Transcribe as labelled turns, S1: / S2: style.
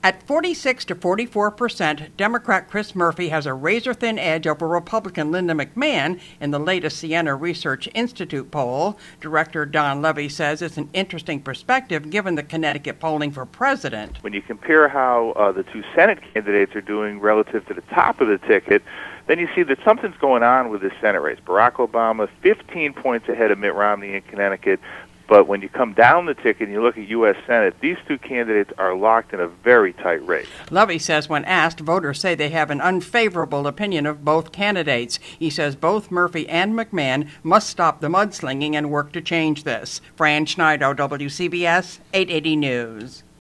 S1: At 46 to 44%, Democrat Chris Murphy has a razor-thin edge over Republican Linda McMahon in the latest Siena Research Institute poll. Director Don Levy says it's an interesting perspective given the Connecticut polling for president.
S2: When you compare how the two Senate candidates are doing relative to the top of the ticket, then you see that something's going on with this Senate race. Barack Obama, 15 points ahead of Mitt Romney in Connecticut. But when you come down the ticket and you look at U.S. Senate, these two candidates are locked in a very tight race.
S1: Levy says when asked, voters say they have an unfavorable opinion of both candidates. He says both Murphy and McMahon must stop the mudslinging and work to change this. Fran Schneider, WCBS 880 News.